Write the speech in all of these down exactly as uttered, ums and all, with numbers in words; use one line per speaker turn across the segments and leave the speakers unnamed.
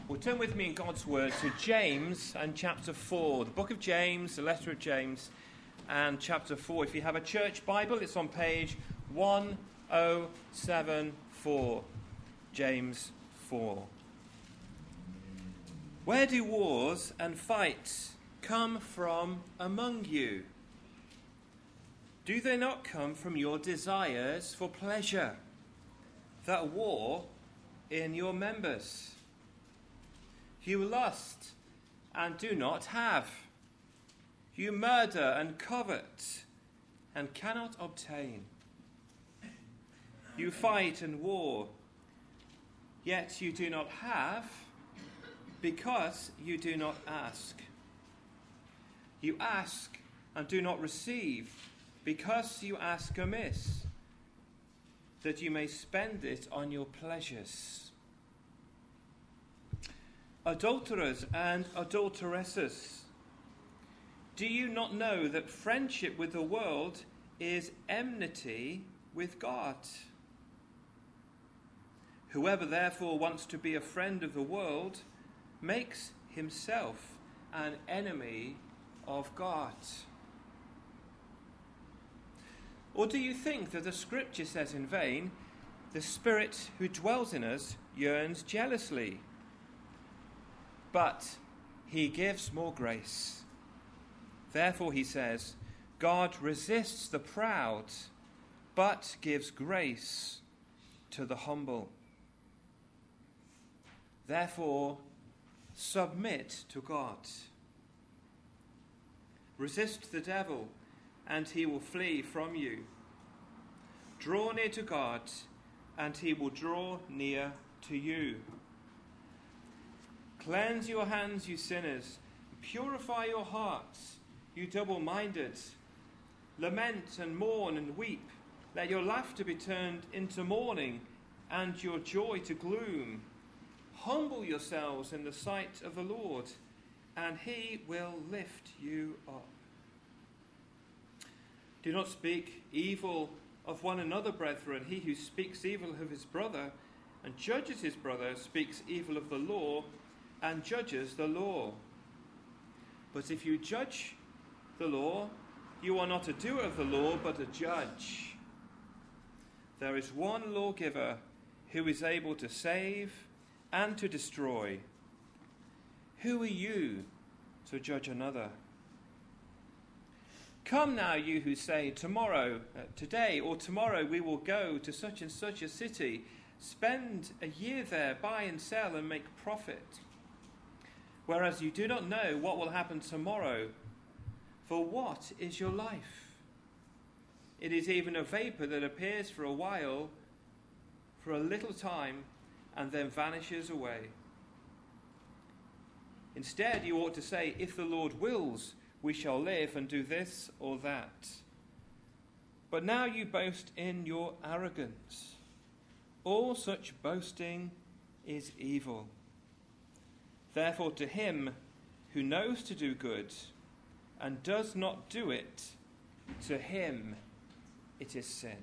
Well, turn with me in God's Word to James and chapter four. The book of James, the letter of James, and chapter four. If you have a church Bible, it's on page one oh seven four. James four. Where do wars and fights come from among you? Do they not come from your desires for pleasure that war in your members? You lust and do not have. You murder and covet and cannot obtain. You fight and war, yet you do not have, because you do not ask. You ask and do not receive, because you ask amiss, that you may spend it on your pleasures. Adulterers and adulteresses, do you not know that friendship with the world is enmity with God? Whoever therefore wants to be a friend of the world makes himself an enemy of God. Or do you think that the scripture says in vain, the Spirit who dwells in us yearns jealously? But he gives more grace. Therefore, he says, God resists the proud, but gives grace to the humble. Therefore, submit to God. Resist the devil, and he will flee from you. Draw near to God, and he will draw near to you. Cleanse your hands, you sinners. Purify your hearts, you double-minded. Lament and mourn and weep. Let your laughter be turned into mourning and your joy to gloom. Humble yourselves in the sight of the Lord, and he will lift you up. Do not speak evil of one another, brethren. He who speaks evil of his brother and judges his brother speaks evil of the law and judges the law. But if you judge the law, you are not a doer of the law, but a judge. There is one lawgiver who is able to save and to destroy. Who are you to judge another? Come now, you who say, tomorrow, uh, today or tomorrow we will go to such and such a city, spend a year there, buy and sell and make profit. Whereas you do not know what will happen tomorrow. For what is your life? It is even a vapor that appears for a while, for a little time, and then vanishes away. Instead, you ought to say, if the Lord wills, we shall live and do this or that. But now you boast in your arrogance. All such boasting is evil. Therefore, to him who knows to do good and does not do it, to him it is sin.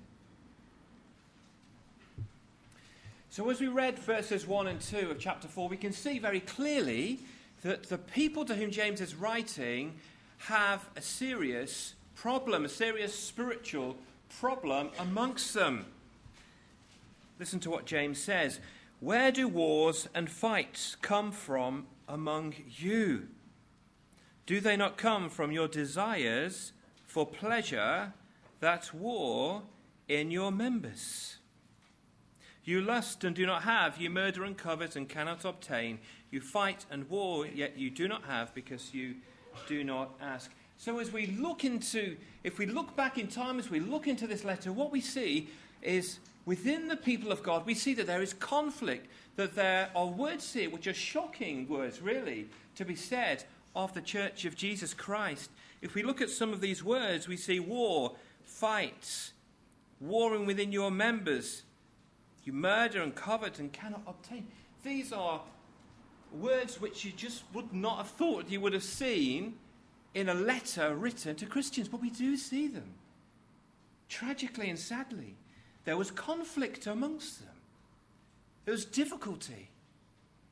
So as we read verses one and two of chapter four, we can see very clearly that the people to whom James is writing have a serious problem, a serious spiritual problem amongst them. Listen to what James says. Where do wars and fights come from among you? Do they not come from your desires for pleasure that war in your members? You lust and do not have. You murder and covet and cannot obtain. You fight and war, yet you do not have because you do not ask. So as we look into, if we look back in time, as we look into this letter, what we see is within the people of God, we see that there is conflict, that there are words here which are shocking words, really, to be said of the Church of Jesus Christ. If we look at some of these words, we see war, fights, warring within your members. You murder and covet and cannot obtain. These are words which you just would not have thought you would have seen in a letter written to Christians, but we do see them. Tragically and sadly, there was conflict amongst them. There was difficulty.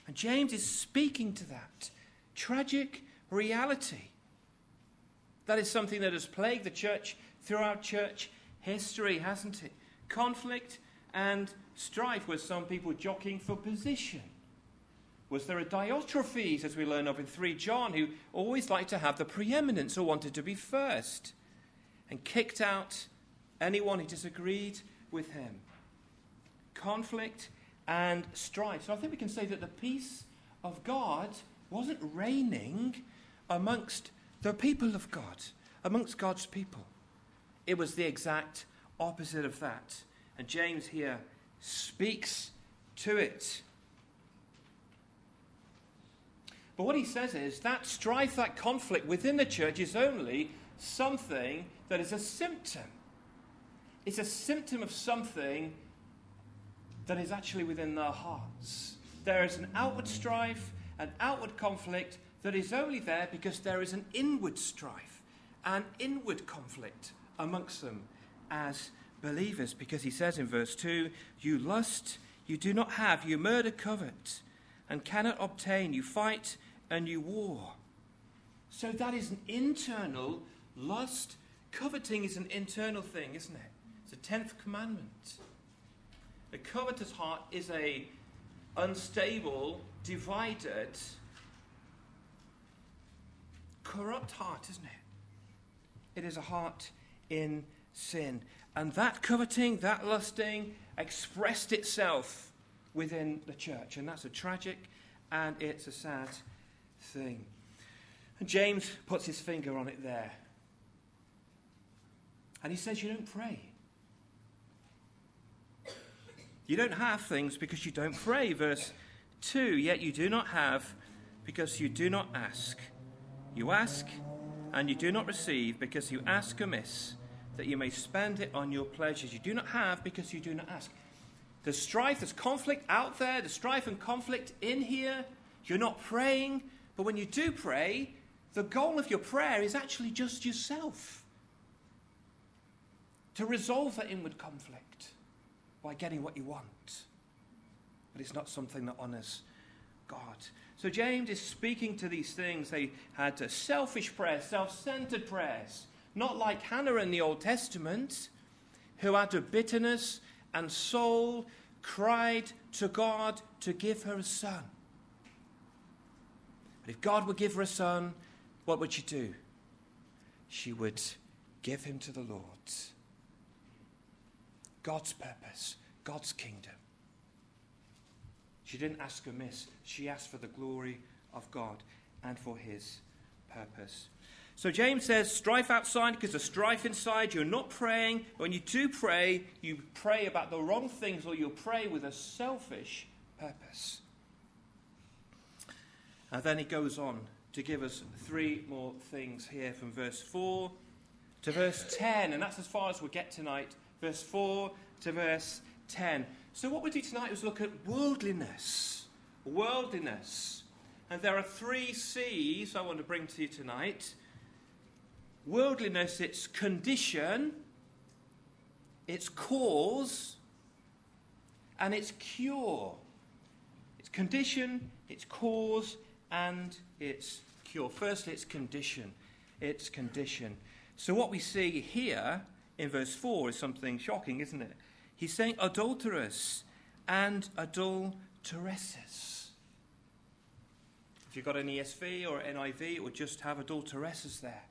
And James is speaking to that tragic reality. That is something that has plagued the church throughout church history, hasn't it? Conflict and strife, with some people jockeying for position. Was there a Diotrephes, as we learn of in Three John, who always liked to have the preeminence or wanted to be first, and kicked out anyone who disagreed with him? Conflict and strife. So I think we can say that the peace of God wasn't reigning amongst the people of God, amongst God's people. It was the exact opposite of that. And James here speaks to it. But what he says is that strife, that conflict within the church is only something that is a symptom. It's a symptom of something that is actually within their hearts. There is an outward strife, an outward conflict that is only there because there is an inward strife, an inward conflict amongst them as believers. Because he says in verse two, you lust, you do not have, you murder, covet, and cannot obtain, you fight and you war. So that is an internal lust. Coveting is an internal thing, isn't it? It's a tenth commandment. A covetous heart is a unstable, divided, corrupt heart, isn't it? It is a heart in sin. And that coveting, that lusting, expressed itself within the church. And that's a tragic and it's a sad thing. And James puts his finger on it there. And he says you don't pray. You don't have things because you don't pray. Verse two, yet you do not have because you do not ask. You ask and you do not receive because you ask amiss, that you may spend it on your pleasures. You do not have because you do not ask. There's strife, there's conflict out there, there's strife and conflict in here. You're not praying, but when you do pray, the goal of your prayer is actually just yourself. To resolve that inward conflict by getting what you want. But it's not something that honours God. So James is speaking to these things. They had uh, selfish prayers, self-centered prayers. Not like Hannah in the Old Testament, who out of bitterness and soul cried to God to give her a son. But if God would give her a son, what would she do? She would give him to the Lord. God's purpose, God's kingdom. She didn't ask amiss. She asked for the glory of God and for his purpose. So James says, strife outside because there's strife inside. You're not praying. When you do pray, you pray about the wrong things, or you pray with a selfish purpose. And then he goes on to give us three more things here from verse four to verse ten. And that's as far as we'll get tonight. Verse four to verse ten. So what we do tonight is look at worldliness. Worldliness. And there are three C's I want to bring to you tonight. Worldliness, its condition, its cause, and its cure. Its condition, its cause, and its cure. Firstly, its condition. Its condition. So what we see here in verse four is something shocking, isn't it? He's saying adulterous and adulteresses. If you've got an E S V or N I V, it will just have adulteresses there.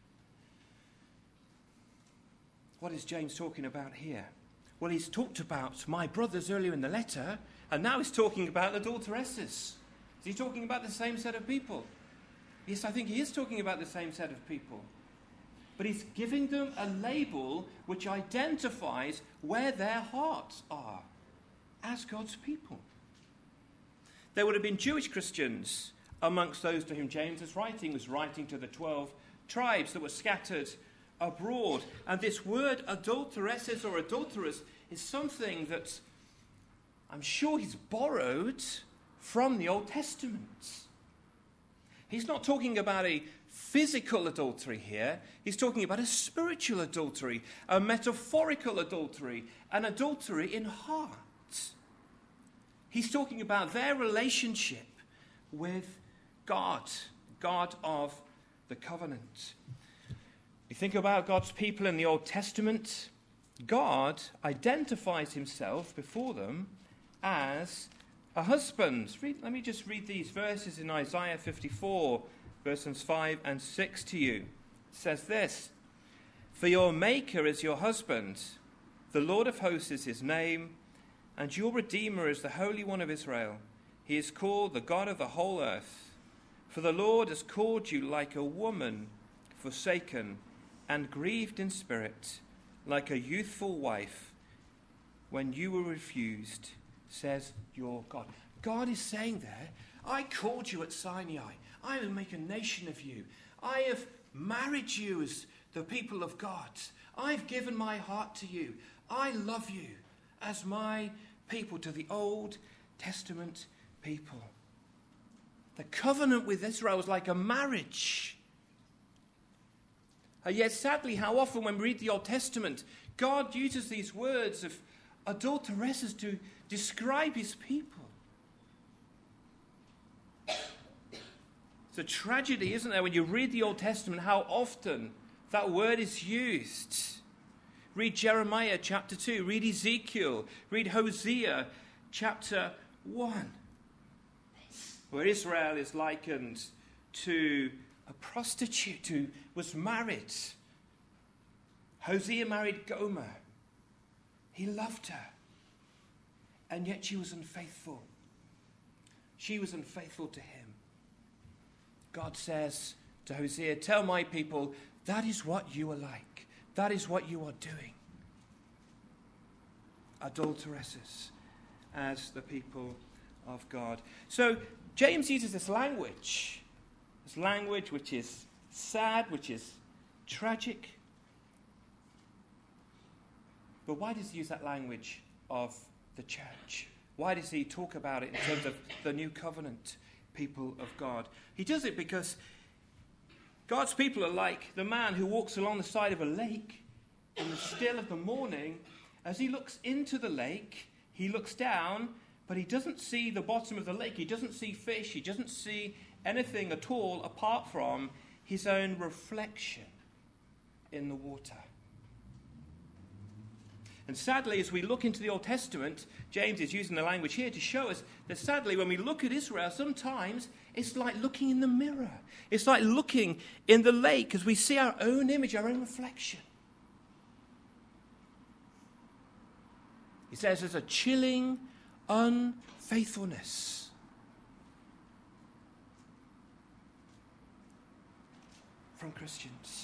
What is James talking about here? Well, he's talked about my brothers earlier in the letter, and now he's talking about adulteresses. Is he talking about the same set of people? Yes, I think he is talking about the same set of people. But he's giving them a label which identifies where their hearts are as God's people. There would have been Jewish Christians amongst those to whom James is writing. He was writing to the twelve tribes that were scattered abroad. And this word adulteresses or adulterers is something that I'm sure he's borrowed from the Old Testament. He's not talking about a physical adultery here. He's talking about a spiritual adultery, a metaphorical adultery, an adultery in heart. He's talking about their relationship with God, God of the covenant. You think about God's people in the Old Testament, God identifies himself before them as a husband. Read, let me just read these verses in Isaiah fifty-four, verses five and six to you. It says this, "For your Maker is your husband, the Lord of hosts is his name, and your Redeemer is the Holy One of Israel. He is called the God of the whole earth. For the Lord has called you like a woman forsaken and grieved in spirit, like a youthful wife when you were refused, says your God." God is saying there, I called you at Sinai. I will make a nation of you. I have married you as the people of God. I've given my heart to you. I love you as my people, to the Old Testament people. The covenant with Israel was like a marriage. And yet, sadly, how often when we read the Old Testament, God uses these words of adulteresses to describe his people. It's a tragedy, isn't there, when you read the Old Testament, how often that word is used. Read Jeremiah chapter two, read Ezekiel, read Hosea chapter one, where Israel is likened to a prostitute who was married. Hosea married Gomer. He loved her, and yet she was unfaithful. She was unfaithful to him. God says to Hosea, tell my people, that is what you are like. That is what you are doing. Adulteresses as the people of God. So James uses this language, this language which is sad, which is tragic. But why does he use that language of the church? Why does he talk about it in terms of the new covenant people of God? He does it because God's people are like the man who walks along the side of a lake in the still of the morning. As he looks into the lake, he looks down, but he doesn't see the bottom of the lake. He doesn't see fish. He doesn't see anything at all apart from his own reflection in the water. And sadly, as we look into the Old Testament, James is using the language here to show us that sadly, when we look at Israel, sometimes it's like looking in the mirror. It's like looking in the lake as we see our own image, our own reflection. He says there's a chilling unfaithfulness. From Christians.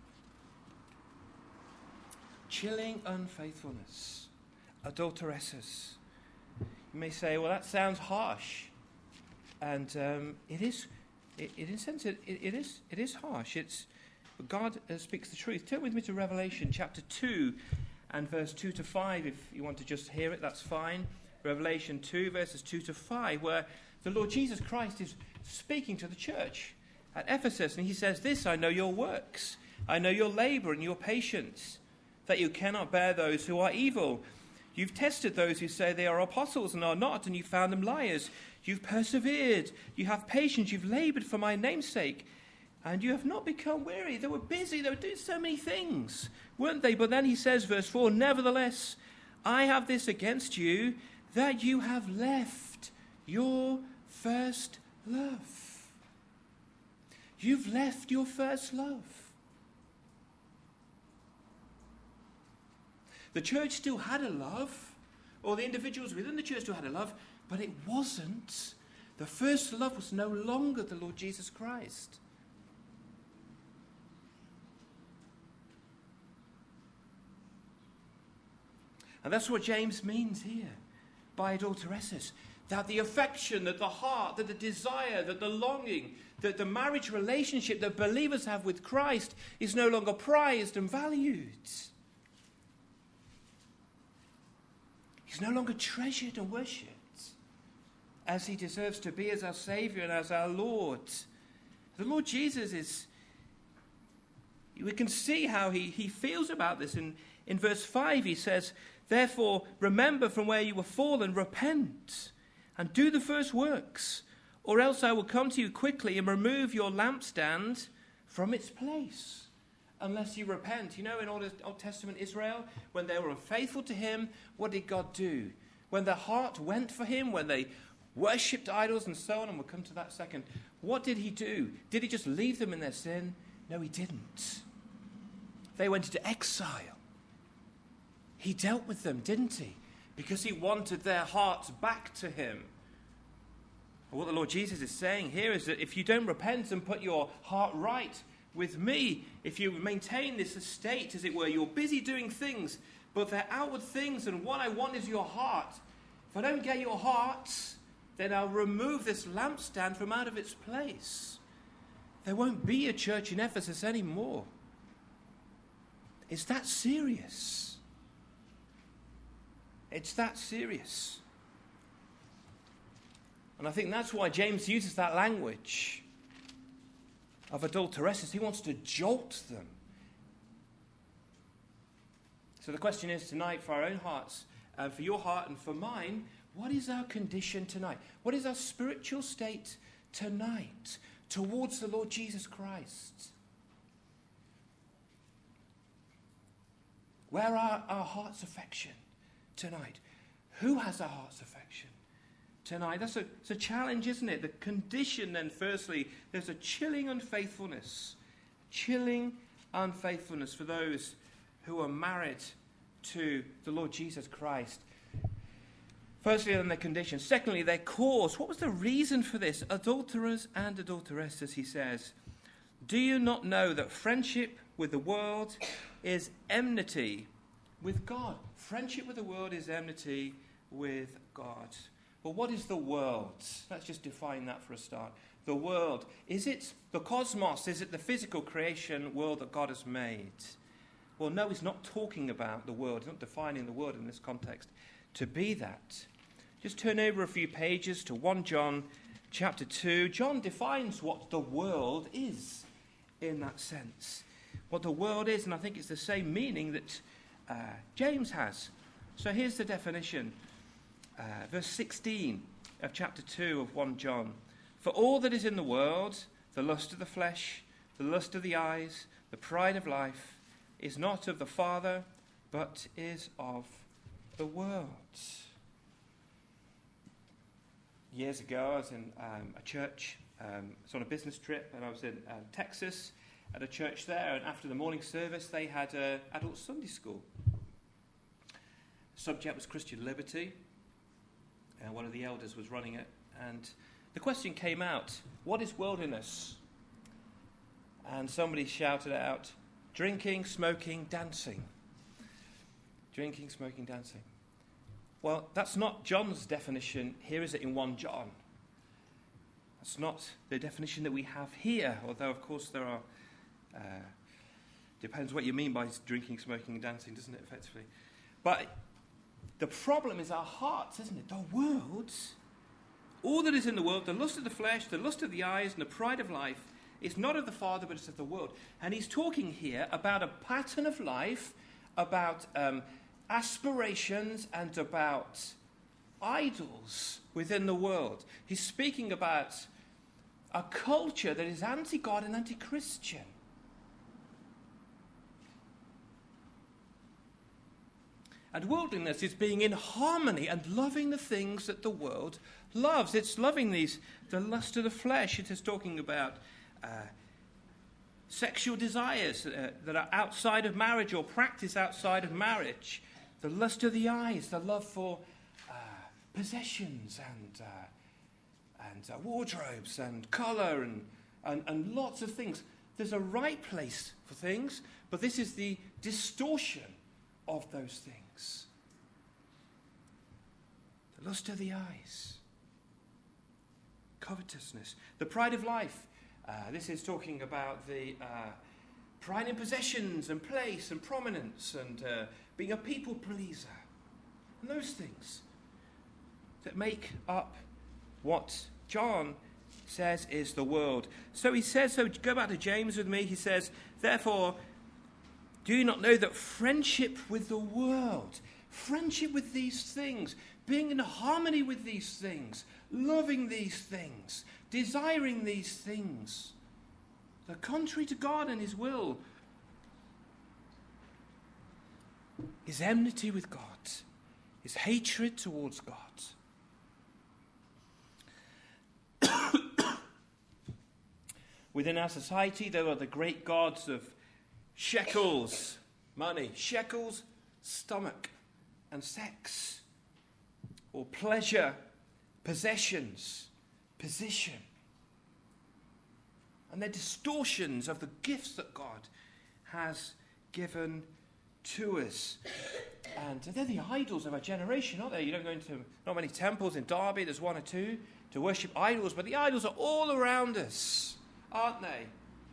Chilling unfaithfulness. Adulteresses. You may say, well, that sounds harsh. And um, it is, it, it in a sense, it, it, is, it is harsh. It's, but God uh, speaks the truth. Turn with me to Revelation chapter two and verse two to five. If you want to just hear it, that's fine. Revelation two, verses two to five, where the Lord Jesus Christ is speaking to the church at Ephesus. And he says this, I know your works. I know your labor and your patience, that you cannot bear those who are evil. You've tested those who say they are apostles and are not, and you found them liars. You've persevered. You have patience. You've labored for my name's sake, and you have not become weary. They were busy. They were doing so many things, weren't they? But then he says, verse four, nevertheless, I have this against you, that you have left your first love. You've left your first love. The church still had a love, or the individuals within the church still had a love, but it wasn't. The first love was no longer the Lord Jesus Christ. And that's what James means here by adulteresses. That the affection, that the heart, that the desire, that the longing, that the marriage relationship that believers have with Christ is no longer prized and valued. He's no longer treasured and worshipped as he deserves to be as our Saviour and as our Lord. The Lord Jesus is, we can see how he, he feels about this. In, in verse five he says, therefore remember from where you were fallen, repent, and do the first works, or else I will come to you quickly and remove your lampstand from its place, unless you repent. You know, in Old, Old Testament Israel, when they were unfaithful to him, what did God do? When their heart went for him, when they worshipped idols and so on, and we'll come to that second, what did he do? Did he just leave them in their sin? No, he didn't. They went into exile. He dealt with them, didn't he? Because he wanted their hearts back to him. And what the Lord Jesus is saying here is that if you don't repent and put your heart right with me, if you maintain this estate, as it were, you're busy doing things, but they're outward things, and what I want is your heart. If I don't get your heart, then I'll remove this lampstand from out of its place. There won't be a church in Ephesus anymore. It's that serious. It's that serious. And I think that's why James uses that language of adulteresses. He wants to jolt them. So the question is tonight, for our own hearts, and for your heart and for mine, what is our condition tonight? What is our spiritual state tonight towards the Lord Jesus Christ? Where are our heart's affection tonight? Who has our heart's affection tonight? That's a, it's a challenge, isn't it? The condition then, firstly, there's a chilling unfaithfulness. Chilling unfaithfulness for those who are married to the Lord Jesus Christ. Firstly, then their condition. Secondly, their cause. What was the reason for this? Adulterers and adulteresses, he says. Do you not know that friendship with the world is enmity with God? Friendship with the world is enmity with God. Well, what is the world? Let's just define that for a start. The world. Is it the cosmos? Is it the physical creation world that God has made? Well, no, he's not talking about the world. He's not defining the world in this context to be that. Just turn over a few pages to First John chapter two. John defines what the world is in that sense. What the world is, and I think it's the same meaning that uh, James has. So here's the definition. Uh, verse sixteen of chapter two of First John. For all that is in the world, the lust of the flesh, the lust of the eyes, the pride of life, is not of the Father, but is of the world. Years ago, I was in um, a church. Um, I was on a business trip, and I was in um, Texas at a church there. And after the morning service, they had an adult Sunday school. The subject was Christian liberty. And one of the elders was running it. And the question came out, what is worldliness? And somebody shouted out, drinking, smoking, dancing. Drinking, smoking, dancing. Well, that's not John's definition. Here is it in First John. That's not the definition that we have here, although, of course, there are... Uh, depends what you mean by drinking, smoking, and dancing, doesn't it, effectively? But the problem is our hearts, isn't it? The world, all that is in the world, the lust of the flesh, the lust of the eyes, and the pride of life, is not of the Father, but it's of the world. And he's talking here about a pattern of life, about um, aspirations, and about idols within the world. He's speaking about a culture that is anti-God and anti-Christian. And worldliness is being in harmony and loving the things that the world loves. It's loving these, the lust of the flesh. It is talking about uh, sexual desires uh, that are outside of marriage or practice outside of marriage. The lust of the eyes, the love for uh, possessions and uh, and uh, wardrobes and colour and, and, and lots of things. There's a right place for things, but this is the distortion of those things. The lust of the eyes. Covetousness. The pride of life. Uh, this is talking about the uh, pride in possessions and place and prominence and uh, being a people pleaser. And those things that make up what John says is the world. So he says, so go back to James with me. He says, therefore, do you not know that friendship with the world, friendship with these things, being in harmony with these things, loving these things, desiring these things. They're contrary to God and his will. Is enmity with God, is hatred towards God. Within our society, there are the great gods of shekels, money, shekels, stomach, and sex, or pleasure, possessions, position. And they're distortions of the gifts that God has given to us. And they're the idols of our generation, aren't they? You don't go into not many temples in Derby, there's one or two, to worship idols, but the idols are all around us, aren't they?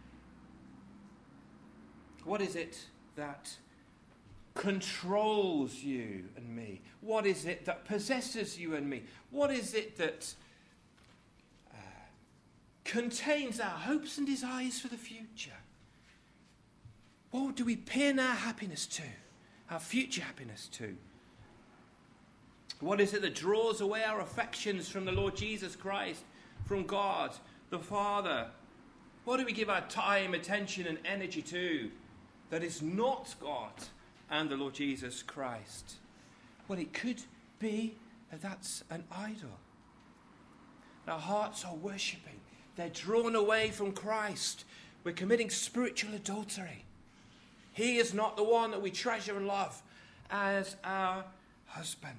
What is it that controls you and me? What is it that possesses you and me? What is it that uh, contains our hopes and desires for the future? What do we pin our happiness to, our future happiness to? What is it that draws away our affections from the Lord Jesus Christ, from God, the Father? What do we give our time, attention, and energy to that is not God and the Lord Jesus Christ? Well, it could be that that's an idol. Our hearts are worshipping. They're drawn away from Christ. We're committing spiritual adultery. He is not the one that we treasure and love as our husband.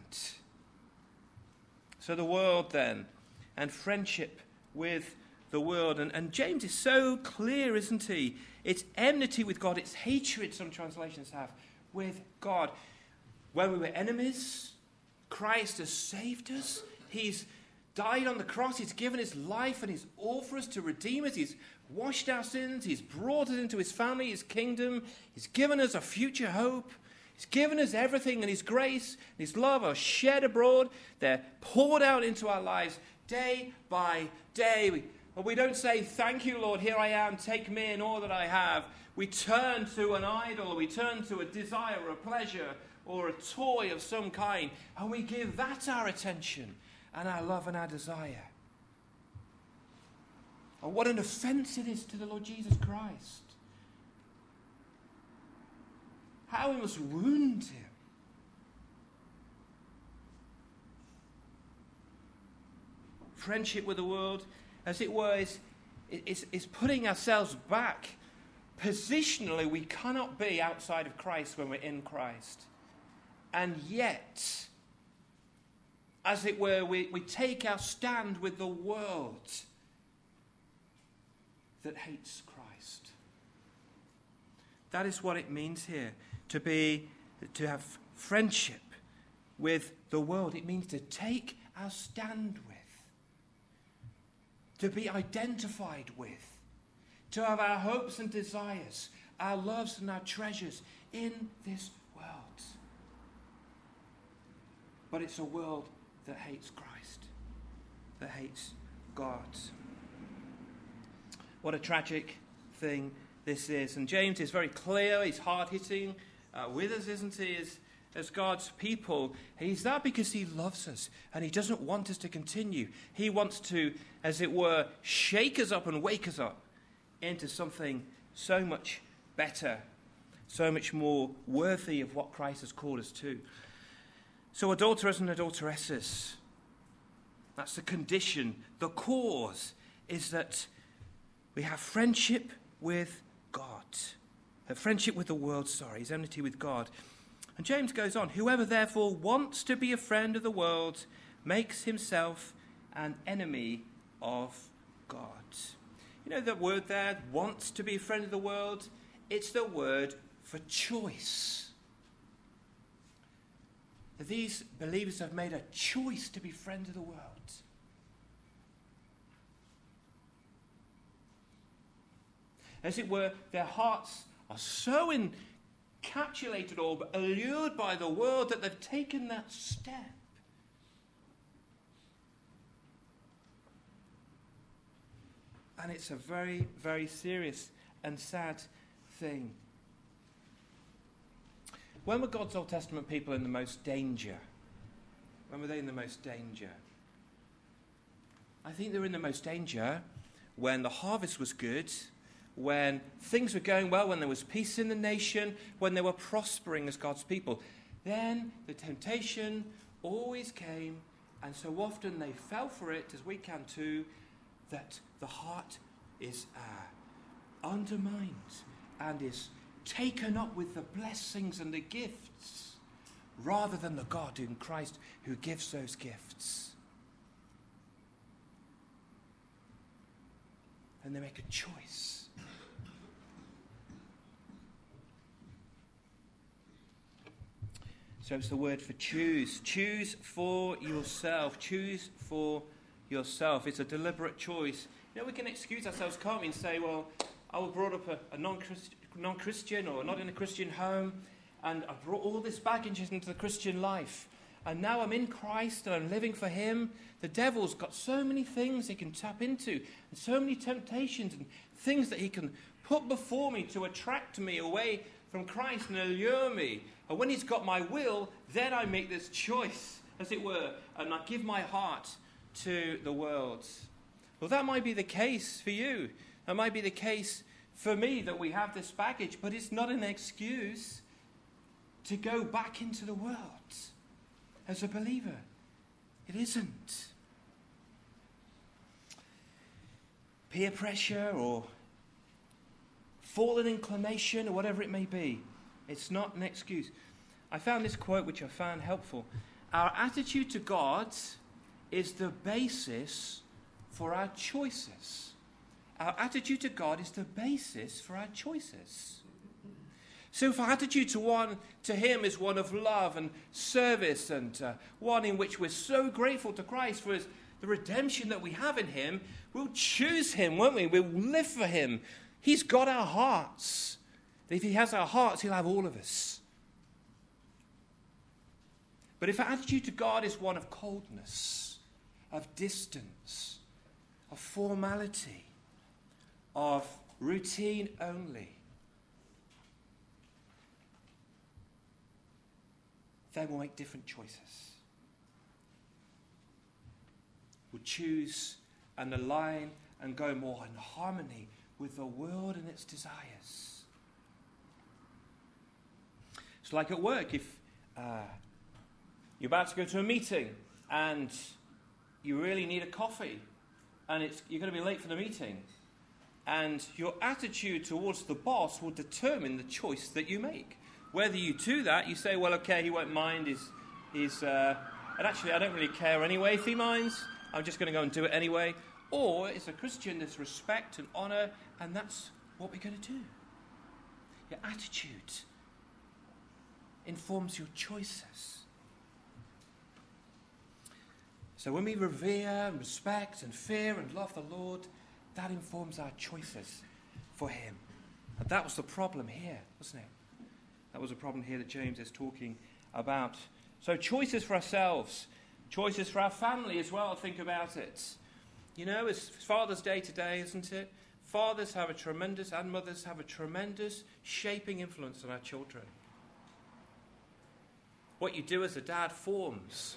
So the world then, and friendship with the world. And, and James is so clear, isn't he? It's enmity with God. It's hatred, some translations have, with God. When we were enemies, Christ has saved us. He's died on the cross. He's given his life and his all for us to redeem us. He's washed our sins. He's brought us into his family, his kingdom. He's given us a future hope. He's given us everything, and his grace and his love are shed abroad. They're poured out into our lives day by day. We, well, we don't say, thank you, Lord, here I am, take me and all that I have. We turn to an idol, we turn to a desire or a pleasure or a toy of some kind, and we give that our attention and our love and our desire. And what an offense it is to the Lord Jesus Christ. How we must wound him. Friendship with the world, as it were, is, is, is putting ourselves back. Positionally, we cannot be outside of Christ when we're in Christ. And yet, as it were, we, we take our stand with the world that hates Christ. That is what it means here, to be, to have friendship with the world. It means to take our stand with, to be identified with, to have our hopes and desires, our loves and our treasures in this world. But it's a world that hates Christ, that hates God. What a tragic thing this is. And James is very clear, he's hard-hitting uh, with us, isn't he, as, as God's people. He's there because he loves us, and he doesn't want us to continue. He wants to, as it were, shake us up and wake us up into something so much better, so much more worthy of what Christ has called us to. So adulterers and adulteresses, that's the condition. The cause is that we have friendship with God. A friendship with the world, sorry, is enmity with God. And James goes on, whoever therefore wants to be a friend of the world makes himself an enemy of God. You know the word there, wants to be a friend of the world? It's the word for choice. These believers have made a choice to be friends of the world. As it were, their hearts are so encapsulated or allured by the world that they've taken that step. And it's a very, very serious and sad thing. When were God's Old Testament people in the most danger? When were they in the most danger? I think they were in the most danger when the harvest was good, when things were going well, when there was peace in the nation, when they were prospering as God's people. Then the temptation always came, and so often they fell for it, as we can too, that the heart is uh, undermined and is taken up with the blessings and the gifts rather than the God in Christ who gives those gifts. And they make a choice. So it's the word for choose. Choose for yourself. Choose for yourself. It's a deliberate choice. You know, we can excuse ourselves, can't we, and say, well, I was brought up a, a non-Christ, non-Christian or not in a Christian home, and I brought all this baggage into the Christian life. And now I'm in Christ and I'm living for Him. The devil's got so many things he can tap into, and so many temptations and things that he can put before me to attract me away from Christ and allure me. And when he's got my will, then I make this choice, as it were, and I give my heart to the world. Well, that might be the case for you. That might be the case for me, that we have this baggage, but it's not an excuse to go back into the world as a believer. It isn't. Peer pressure or fallen inclination or whatever it may be, it's not an excuse. I found this quote which I found helpful. Our attitude to God is the basis for our choices. Our attitude to God is the basis for our choices. So if our attitude to one, to Him is one of love and service, and uh, one in which we're so grateful to Christ for his, the redemption that we have in Him, we'll choose Him, won't we? We'll live for Him. He's got our hearts. If He has our hearts, He'll have all of us. But if our attitude to God is one of coldness, of distance, of formality, of routine only, then we'll make different choices. We'll choose and align and go more in harmony with the world and its desires. It's like at work. If uh, you're about to go to a meeting and you really need a coffee, and it's, you're going to be late for the meeting, and your attitude towards the boss will determine the choice that you make. Whether you do that, you say, well, okay, he won't mind. He's, he's, uh, and actually, I don't really care anyway if he minds. I'm just going to go and do it anyway. Or, as a Christian, there's respect and honour, and that's what we're going to do. Your attitude informs your choices. So when we revere and respect and fear and love the Lord, that informs our choices for Him. And that was the problem here, wasn't it? That was a problem here that James is talking about. So choices for ourselves, choices for our family as well, think about it. You know, it's Father's Day today, isn't it? Fathers have a tremendous, and mothers have a tremendous shaping influence on our children. What you do as a dad forms,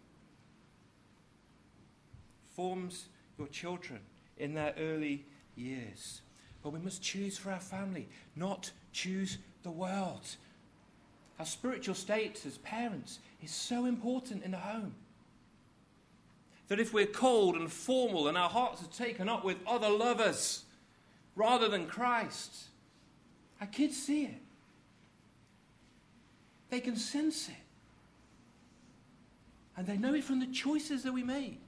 forms your children in their early years. But we must choose for our family, not choose the world. Our spiritual state as parents is so important in the home. That if we're cold and formal and our hearts are taken up with other lovers rather than Christ, our kids see it. They can sense it. And they know it from the choices that we make.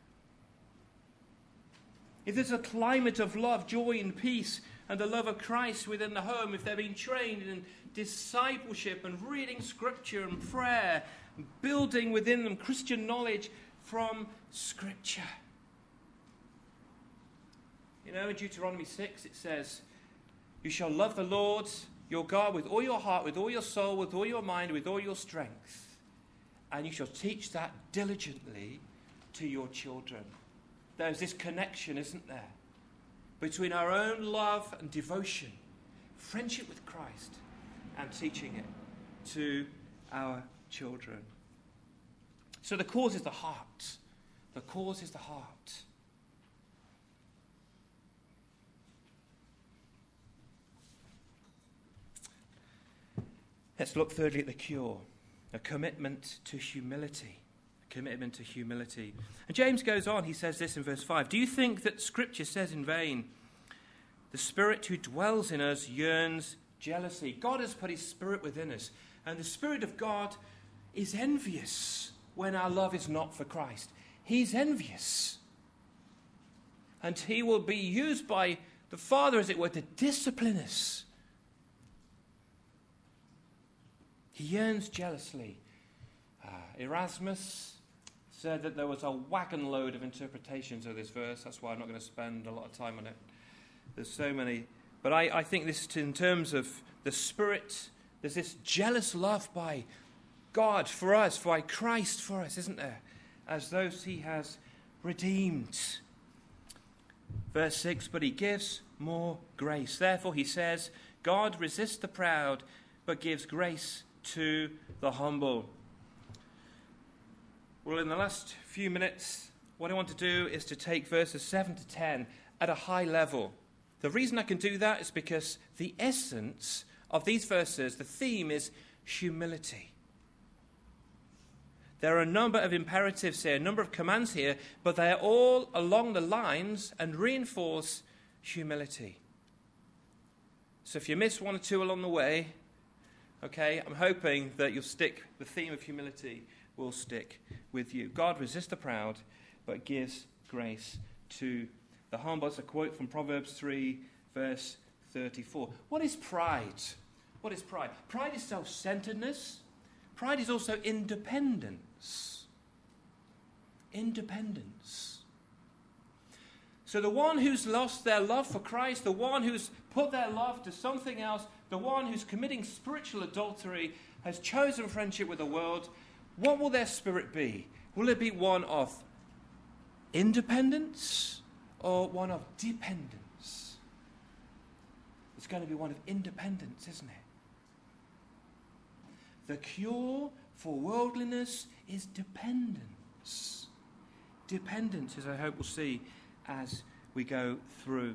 If there's a climate of love, joy and peace and the love of Christ within the home, if they're being trained in discipleship and reading scripture and prayer, and building within them Christian knowledge from scripture. You know, in Deuteronomy six it says, you shall love the Lord your God with all your heart, with all your soul, with all your mind, with all your strength. And you shall teach that diligently to your children. There's this connection, isn't there, between our own love and devotion, friendship with Christ, and teaching it to our children. So the cause is the heart. The cause is the heart. Let's look thirdly at the cure. A commitment to humility. A commitment to humility. And James goes on, he says this in verse five. Do you think that Scripture says in vain, the Spirit who dwells in us yearns jealousy? God has put his Spirit within us. And the Spirit of God is envious when our love is not for Christ. He's envious. And he will be used by the Father, as it were, to discipline us. He yearns jealously. Uh, Erasmus said that there was a wagon load of interpretations of this verse. That's why I'm not going to spend a lot of time on it. There's so many. But I, I think this, in terms of the Spirit, there's this jealous love by God for us, by Christ for us, isn't there? As those he has redeemed. Verse six, but he gives more grace. Therefore, he says, God resists the proud, but gives grace to the humble. Well, in the last few minutes, what I want to do is to take verses seven to ten at a high level. The reason I can do that is because the essence of these verses, the theme is humility. There are a number of imperatives here, a number of commands here, but they are all along the lines and reinforce humility. So if you miss one or two along the way, okay, I'm hoping that you'll stick, the theme of humility will stick with you. God resists the proud, but gives grace to the humble. It's a quote from Proverbs three, verse thirty-four. What is pride? What is pride? Pride is self-centeredness. Pride is also independence. Independence. So the one who's lost their love for Christ, the one who's put their love to something else, the one who's committing spiritual adultery, has chosen friendship with the world, what will their spirit be? Will it be one of independence or one of dependence? It's going to be one of independence, isn't it? The cure for worldliness is dependence. Dependence, as I hope we'll see as we go through.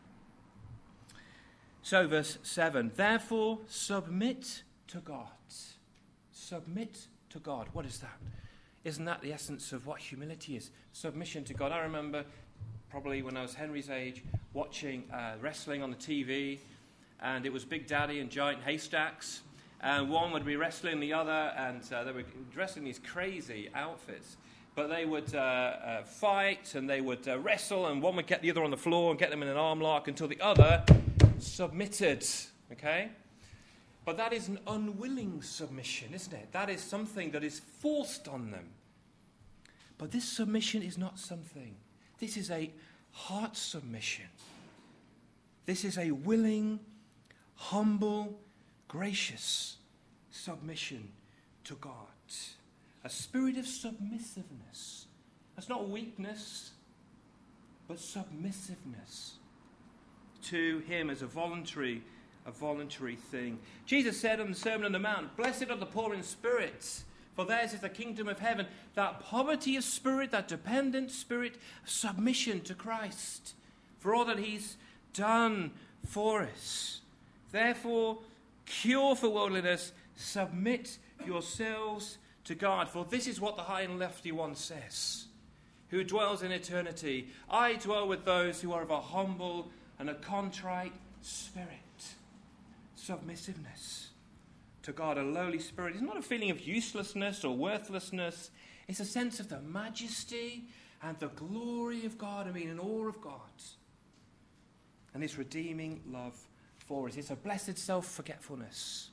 So, verse seven, therefore submit to God. Submit to God. What is that? Isn't that the essence of what humility is? Submission to God. I remember, probably when I was Henry's age, watching uh, wrestling on the T V, and it was Big Daddy and Giant Haystacks, and one would be wrestling the other, and uh, they were dressed in these crazy outfits. But they would uh, uh, fight, and they would uh, wrestle, and one would get the other on the floor and get them in an arm lock until the other submitted, okay? But that is an unwilling submission, isn't it? That is something that is forced on them. But this submission is not something. This is a heart submission. This is a willing, humble, gracious submission to God. A spirit of submissiveness. That's not weakness, but submissiveness to him as a voluntary, a voluntary thing. Jesus said on the Sermon on the Mount, blessed are the poor in spirit, for theirs is the kingdom of heaven. That poverty of spirit, that dependent spirit, submission to Christ for all that he's done for us. Therefore, cure for worldliness, submit yourselves to God. For this is what the high and lofty one says, who dwells in eternity. I dwell with those who are of a humble and a contrite spirit. Submissiveness to God, a lowly spirit, is not a feeling of uselessness or worthlessness. It's a sense of the majesty and the glory of God. I mean, in awe of God. And his redeeming love for us. It's a blessed self-forgetfulness.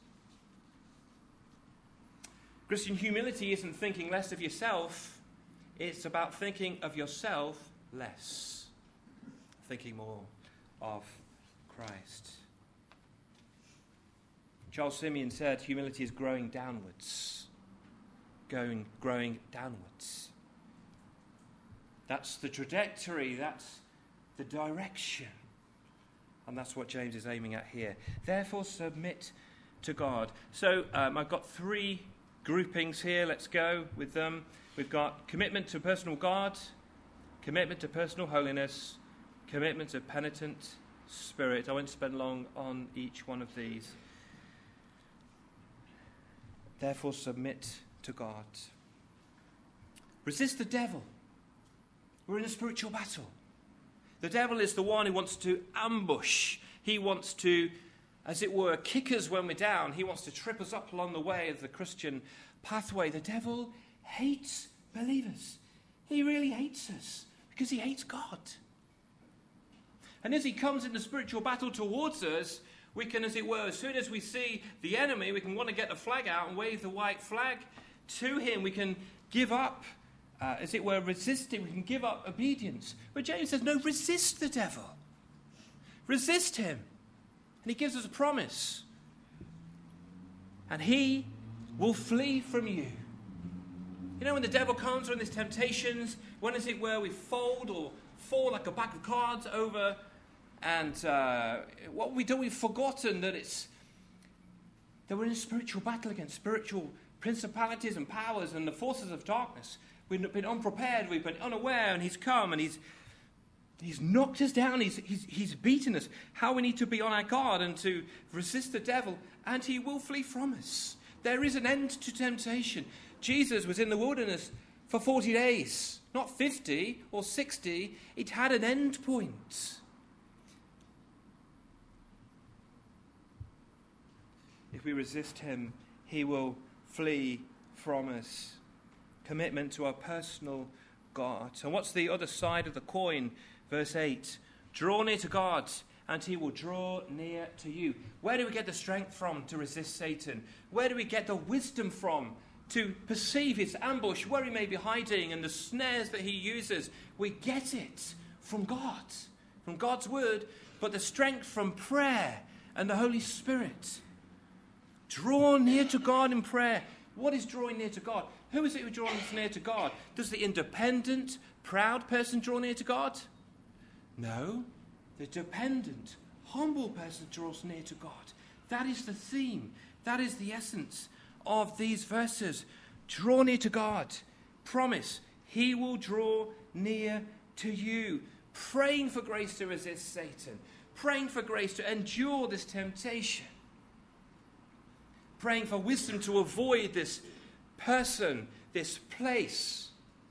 Christian humility isn't thinking less of yourself. It's about thinking of yourself less. Thinking more of Christ. Charles Simeon said humility is growing downwards. Going, growing downwards. That's the trajectory. That's the direction. And that's what James is aiming at here. Therefore, submit to God. So um, I've got three groupings here. Let's go with them. We've got commitment to personal God, commitment to personal holiness, commitment to penitent spirit. I won't spend long on each one of these. Therefore, submit to God. Resist the devil. We're in a spiritual battle. The devil is the one who wants to ambush. He wants to, as it were, kick us when we're down. He wants to trip us up along the way of the Christian pathway. The devil hates believers. He really hates us because he hates God. And as he comes in the spiritual battle towards us, we can, as it were, as soon as we see the enemy, we can want to get the flag out and wave the white flag to him. We can give up, uh, as it were, resisting. We can give up obedience. But James says, no, resist the devil. Resist him. And he gives us a promise. And he will flee from you. You know, when the devil comes, when there's temptations, when, as it were, we fold or fall like a pack of cards over, and uh, what we do, we've forgotten that it's that we're in a spiritual battle against spiritual principalities and powers and the forces of darkness. We've been unprepared, we've been unaware, and he's come and he's he's knocked us down, he's, he's, he's beaten us. How we need to be on our guard and to resist the devil, and he will flee from us. There is an end to temptation. Jesus was in the wilderness for forty days, not fifty or sixty. It had an end point. If we resist him, he will flee from us. Commitment to our personal God. And what's the other side of the coin? Verse eight. Draw near to God, and he will draw near to you. Where do we get the strength from to resist Satan? Where do we get the wisdom from to perceive his ambush, where he may be hiding, and the snares that he uses? We get it from God, from God's word, but the strength from prayer and the Holy Spirit. Draw near to God in prayer. What is drawing near to God? Who is it who draws near to God? Does the independent, proud person draw near to God? No. The dependent, humble person draws near to God. That is the theme. That is the essence of these verses. Draw near to God. Promise. He will draw near to you. Praying for grace to resist Satan. Praying for grace to endure this temptation. Praying for wisdom to avoid this person, this place.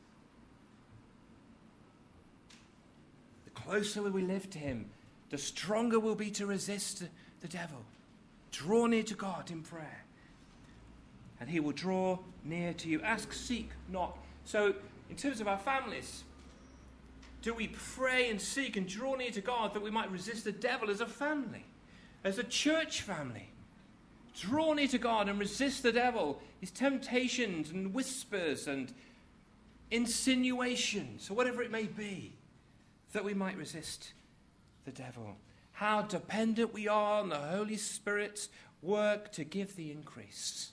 The closer we live to him, the stronger we'll be to resist the devil. Draw near to God in prayer, and he will draw near to you. Ask, seek, knock. So, in terms of our families, do we pray and seek and draw near to God that we might resist the devil as a family, as a church family? Draw near to God and resist the devil, his temptations and whispers and insinuations, or whatever it may be, that we might resist the devil. How dependent we are on the Holy Spirit's work to give the increase.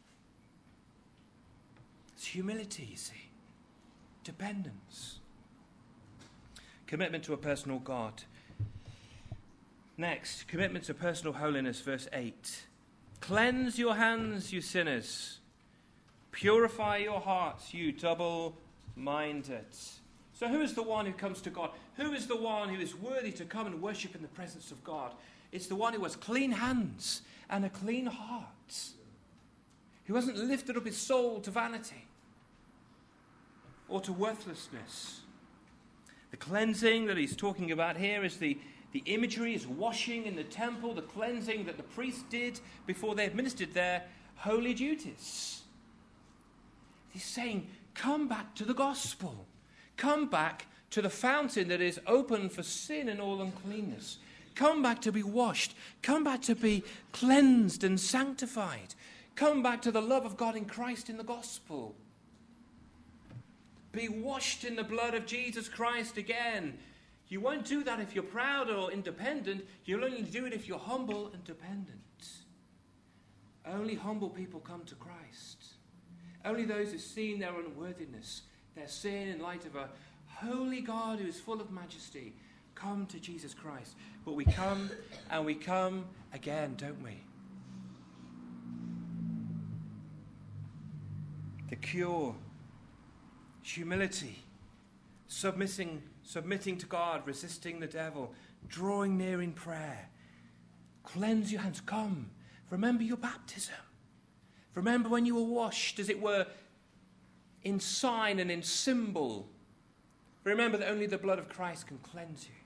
It's humility, you see. Dependence. Commitment to a personal God. Next, commitment to personal holiness, verse eight. Cleanse your hands, you sinners. Purify your hearts, you double-minded. So who is the one who comes to God? Who is the one who is worthy to come and worship in the presence of God? It's the one who has clean hands and a clean heart. Who hasn't lifted up his soul to vanity or to worthlessness. The cleansing that he's talking about here is the The imagery is washing in the temple, the cleansing that the priests did before they administered their holy duties. He's saying, come back to the gospel. Come back to the fountain that is open for sin and all uncleanness. Come back to be washed. Come back to be cleansed and sanctified. Come back to the love of God in Christ in the gospel. Be washed in the blood of Jesus Christ again. You won't do that if you're proud or independent. You'll only do it if you're humble and dependent. Only humble people come to Christ. Only those who've seen their unworthiness, their sin in light of a holy God who is full of majesty, come to Jesus Christ. But we come and we come again, don't we? cure. Humility. Submitting, submitting to God, resisting the devil, drawing near in prayer. Cleanse your hands. Come. Remember your baptism. Remember when you were washed, as it were, in sign and in symbol. Remember that only the blood of Christ can cleanse you.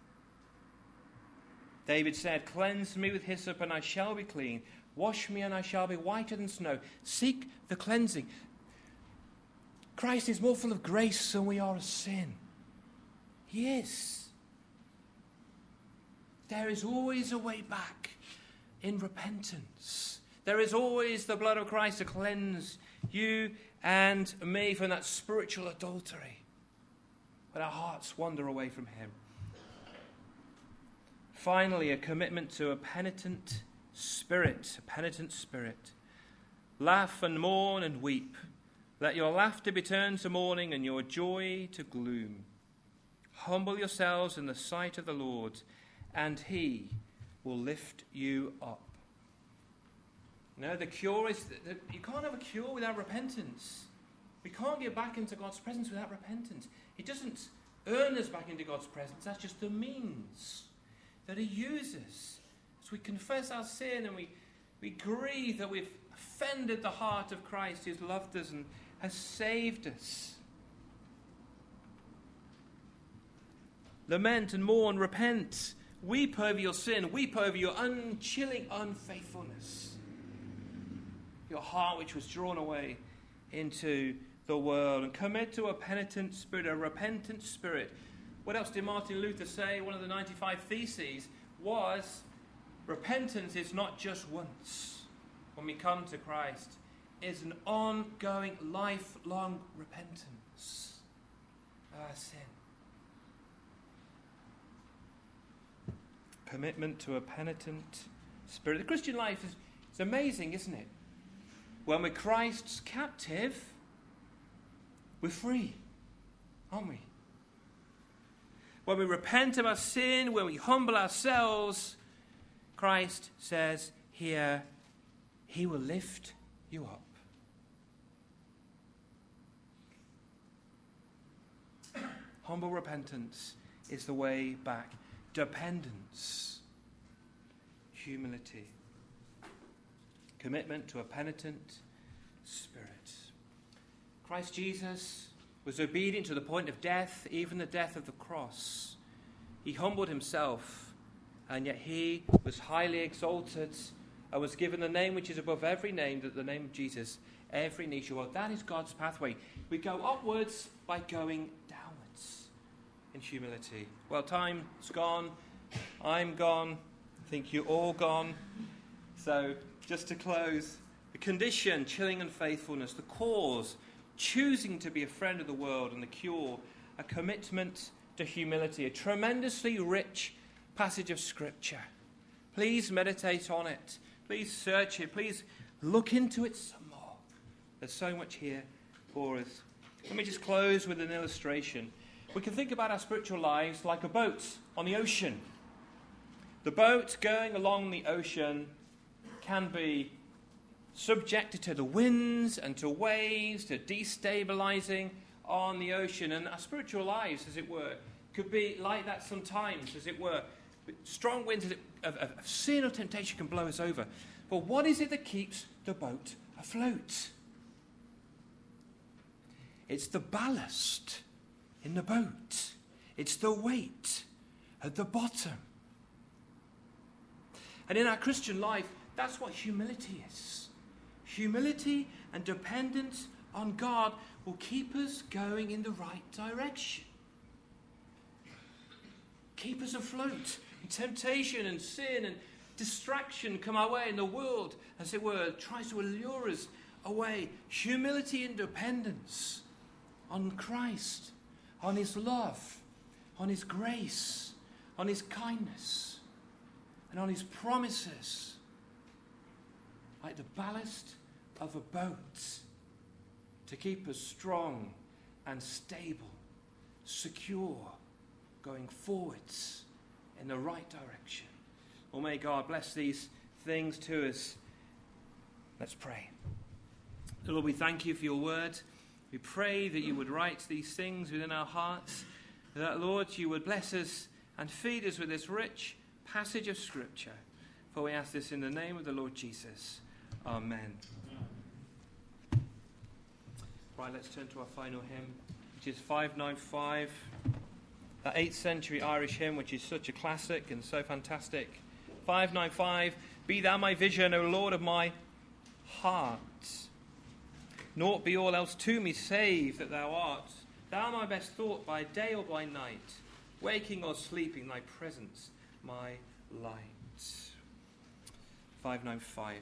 David said, "Cleanse me with hyssop and I shall be clean. Wash me and I shall be whiter than snow." Seek the cleansing. Christ is more full of grace than we are of sin. He is. There is always a way back in repentance. There is always the blood of Christ to cleanse you and me from that spiritual adultery when our hearts wander away from him. Finally, a commitment to a penitent spirit, a penitent spirit. Laugh and mourn and weep. Let your laughter be turned to mourning and your joy to gloom. Humble yourselves in the sight of the Lord, and he will lift you up. No, the cure is that, that you can't have a cure without repentance. We can't get back into God's presence without repentance. He doesn't earn us back into God's presence. That's just the means that he uses. As we confess our sin and we, we grieve that we've offended the heart of Christ who's loved us and has saved us. Lament and mourn, repent. Weep over your sin. Weep over your unchilling unfaithfulness. Your heart which was drawn away into the world. And commit to a penitent spirit, a repentant spirit. What else did Martin Luther say? One of the ninety-five Theses was, repentance is not just once when we come to Christ. It's an ongoing, lifelong repentance of our sin. Commitment to a penitent spirit. The Christian life is it's amazing, isn't it? When we're Christ's captive, we're free, aren't we? When we repent of our sin, when we humble ourselves, Christ says here, he will lift you up. Humble repentance is the way back. Dependence, humility, commitment to a penitent spirit. Christ Jesus was obedient to the point of death, even the death of the cross. He humbled himself, and yet he was highly exalted and was given the name which is above every name, that the name of Jesus, every knee shall bow. That is God's pathway. We go upwards by going downwards in humility. Well, time's gone. I'm gone. I think you're all gone. So, just to close, the condition, chilling unfaithfulness, the cause, choosing to be a friend of the world, and the cure, a commitment to humility. A tremendously rich passage of Scripture. Please meditate on it. Please search it. Please look into it some more. There's so much here for us. Let me just close with an illustration. We can think about our spiritual lives like a boat on the ocean. The boat going along the ocean can be subjected to the winds and to waves, to destabilizing on the ocean. And our spiritual lives, as it were, could be like that sometimes, as it were. Strong winds of, of, of sin or temptation can blow us over. But what is it that keeps the boat afloat? It's the ballast in the boat. It's the weight at the bottom. And in our Christian life, that's what humility is. Humility and dependence on God will keep us going in the right direction. Keep us afloat. And temptation and sin and distraction come our way, and the world, as it were, tries to allure us away. Humility and dependence on Christ, on his love, on his grace, on his kindness, and on his promises, like the ballast of a boat, to keep us strong and stable, secure, going forwards in the right direction. Well, may God bless these things to us. Let's pray. Lord, we thank you for your word. We pray that you would write these things within our hearts, that, Lord, you would bless us and feed us with this rich passage of Scripture. For we ask this in the name of the Lord Jesus. Amen. Right, let's turn to our final hymn, which is five ninety-five. That eighth century Irish hymn, which is such a classic and so fantastic. five ninety-five, Be thou my vision, O Lord of my heart. Naught be all else to me save that thou art. Thou my best thought by day or by night. Waking or sleeping, thy presence my light. five ninety-five.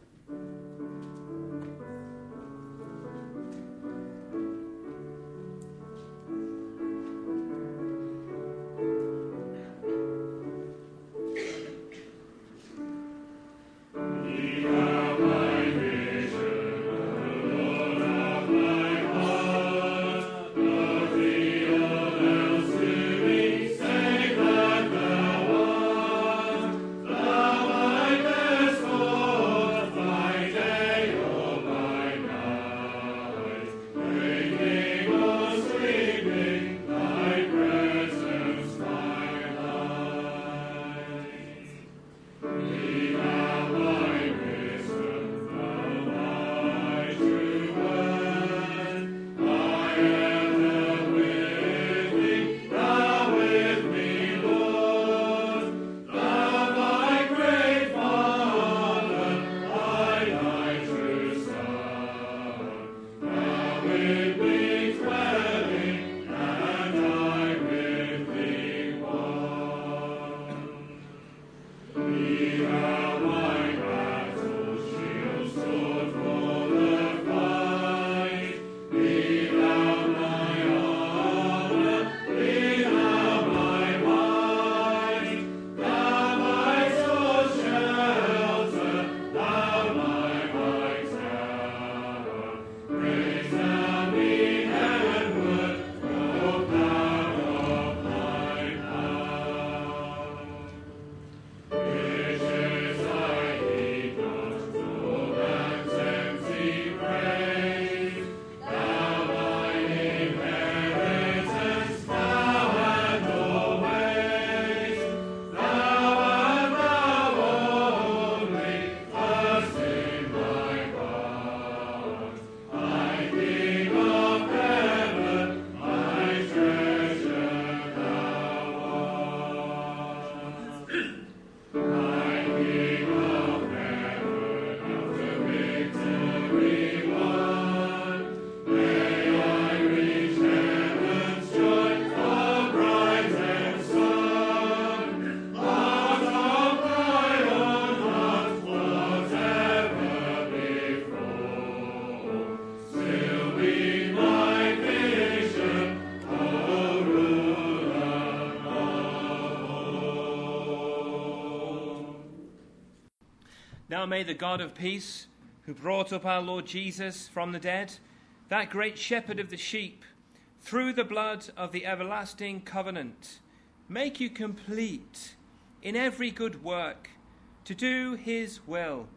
Now may the God of peace, who brought up our Lord Jesus from the dead, that great shepherd of the sheep, through the blood of the everlasting covenant, make you complete in every good work, to do his will,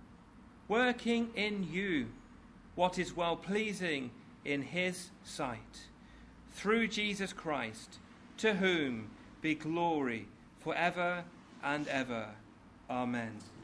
working in you what is well-pleasing in his sight, through Jesus Christ, to whom be glory forever and ever. Amen.